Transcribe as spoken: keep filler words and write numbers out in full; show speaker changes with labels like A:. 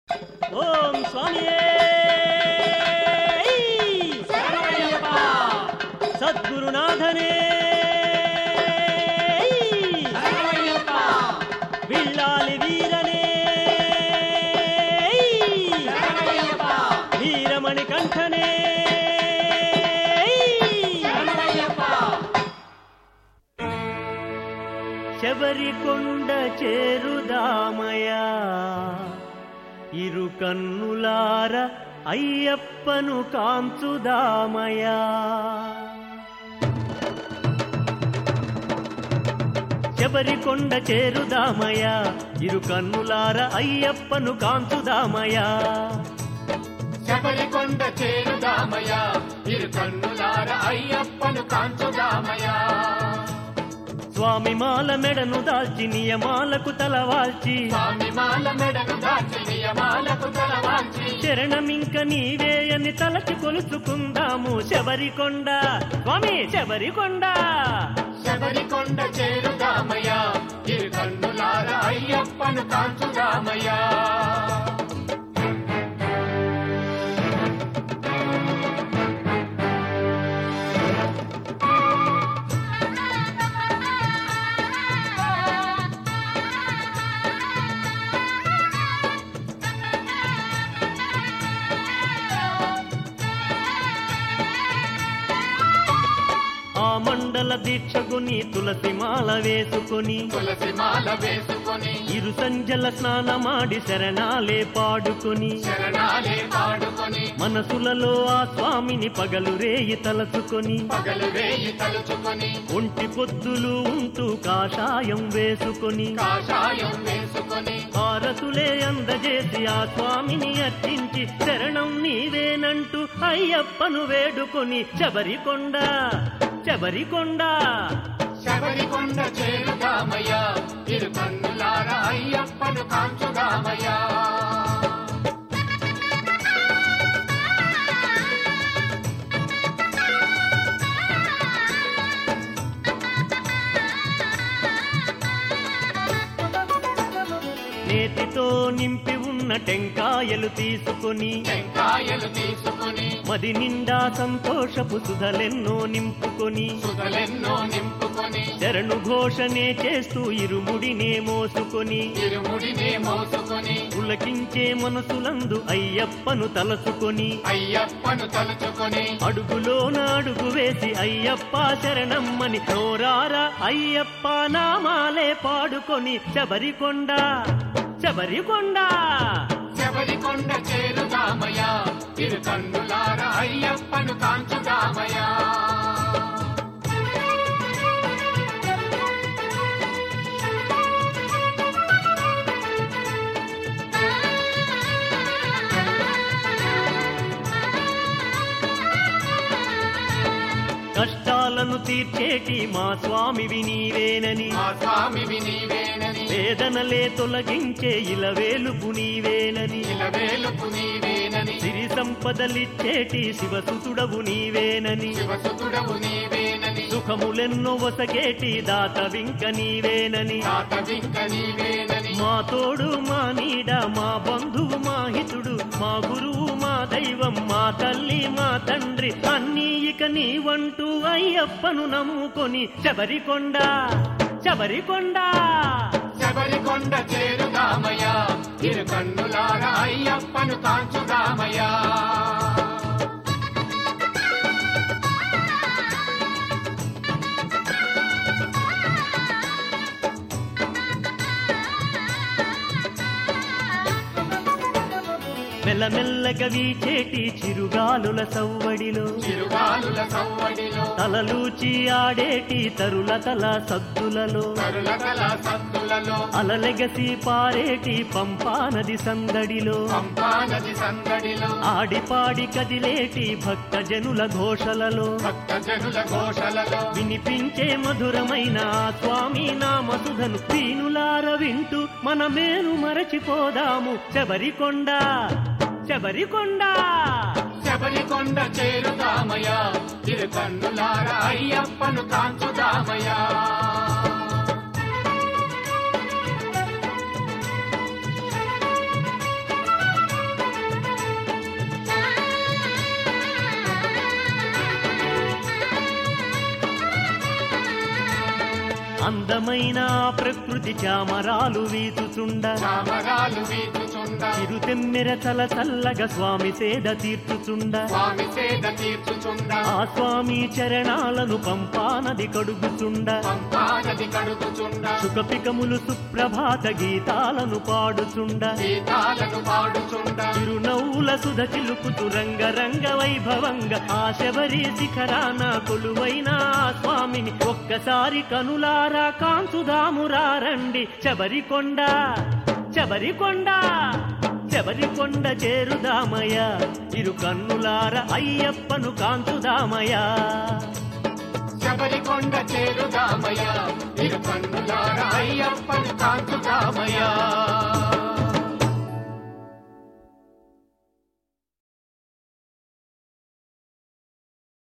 A: ఓం స్వామియే
B: శరణమయ్యప్ప
A: సద్గురునాథనే
B: శరణమయ్యప్ప
A: విల్లాలి వీరనే
B: శరణమయ్యప్ప
A: వీరమణి కంఠనే
B: శరణమయ్యప్ప
A: శబరికొండ చేరుదామయా ఇరు కన్నులార అయ్యప్పను కాంచుదామయా శబరికొండ చేరుదామయా ఇరు కన్నులార అయ్యప్పను కాంచుదామయా
B: శబరికొండ చేరుదామయ ఇరు కన్నులార అయ్యప్పను కాంచుదామయ
A: స్వామి మాల మెడను దాల్చి నియమాలకు తలవాల్చి
B: స్వామి మాల మెడను దాచి నియమాలకు తలవాల్చి
A: శరణమింక నీవే అని తలచి కొలుచుకుందాము శబరికొండ స్వామి శబరికొండ
B: శబరికొండ చేరుదామయ ఇరు కన్నులార అయ్యప్పను కాంచుదామయ
A: ఆ మండల దీక్షకుని తులసి మాల వేసుకొని
B: తులసి మాల వేసుకొని
A: ఇరు సంజల స్నానమాడి శరణాలే పాడుకొని
B: శరణాలే పాడుకొని
A: మనసులలో ఆ స్వామిని పగలు రేయి తలచుకొని
B: పగలు వేయి తలుచుకొని
A: ఒంటి పొద్దులు ఉంటూ కాషాయం వేసుకొని
B: కాషాయం వేసుకొని
A: హారతులే అందజేసి ఆ స్వామిని అర్చించి శరణం నీవేనంటూ అయ్యప్పను వేడుకొని శబరికొండ శబరికొండ
B: శబరికొండ చేరుదామయ ఇరు కన్నులార అయ్యప్పను కాంచుదామయ
A: నేతితో నింపి ఉన్న టెంకాయలు తీసుకొని
B: టెంకాయలు తీసుకొని
A: మది నిండా సంతోషపు సుధలెన్నో నింపుకొని
B: సుగలెన్నో నింపుకొని
A: శరణు ఘోషనే చేస్తూ ఇరుముడినే మోసుకొని
B: ఇరుముడినే మోసుకొని
A: పులకించే మనసులందు అయ్యప్పను తలచుకొని
B: అయ్యప్పను తలుచుకొని
A: అడుగులోన అడుగు వేసి అయ్యప్ప శరణమ్మని నోరారా అయ్యప్ప నామాలే పాడుకొని శబరికొండ శబరికొండ
B: శబరికొండ చేరుదామయ ఇరు కన్నులార అయ్యప్పను కాంచుదామయ
A: కష్టాలను తీర్చేటి మా స్వామివి నీవేనని
B: మా స్వామివి నీవేనని
A: వేదనలే తొలగించే ఇలవేలుపు నీవేనని
B: ఇలవేలుపు నీవేనని
A: సిరి సంపదలిచ్చేటి శివసుతుడవు నీవేనని
B: శివసుతుడవు నీవేనని
A: సుఖములెన్నో వసగేటి దాతవింక నీవేనని
B: తాతవింక నీవేనని
A: మా తోడు మా నీడ మా బంధువు మా హితుడు మా గురువు మా దైవం మా తల్లి మా తండ్రి అన్నీ ఇక నీవంటూ అయ్యప్పను నమ్ముకొని శబరికొండ శబరికొండ
B: శబరికొండ చేరుదామయ ఇరు కన్నులార అయ్యప్పను కాంచుదామయ
A: మెల్లమెల్లగా వీచేటి చిరుగాలుల సవ్వడిలో
B: చిరుగాలుల సవ్వడిలో
A: తలలూచి ఆడేటి తరుల తల సద్దులలో
B: కరులతల సద్దులలో
A: అలలెగసి పారేటి పంపానది సందడిలో
B: పంపానది సందడిలో
A: ఆడిపాడి కదిలేటి భక్త జనుల ఘోషలలో
B: భక్త జనుల ఘోషలలో
A: వినిపించే మధురమైన ఆ స్వామి నామసుధను వీనులార వింటూ మనమేను మరచిపోదాము శబరికొండ శబరికొండ
B: శబరికొండ చేరుదామయ ఇరు కన్నులార అయ్యప్పను కాంచుదామయ
A: అందమైన ప్రకృతి చామరాలు వీచుచుండ
B: చామరాలు వీచుచుండ
A: చిరుతెమ్మెర చల చల్లగా స్వామి సేద తీర్చుచుండ
B: స్వామి సేద తీర్చుచుండ
A: ఆ స్వామి చరణాలను పంపానది కడుగుచుండ
B: పంపానది కడుగుచుండ
A: సుఖపికములు సుప్రభాత గీతాలను పాడుచుండ
B: గీతాలను పాడుచుండ
A: చిరునవ్వుల సుధ చిలుకుతు రంగరంగ వైభవంగా ఆ శబరి శిఖరాన కొలువైన ఆ స్వామిని ఒక్కసారి కనులారా కాంచుదామురా రండి శబరికొండ శబరికొండ శబరికొండ చేరుదామయ ఇరు కన్నులార అయ్యప్పను కాంచుదామయ
B: శబరికొండ చేరుదామయ ఇరు కన్నులార అయ్యప్పను కాంచుదామయ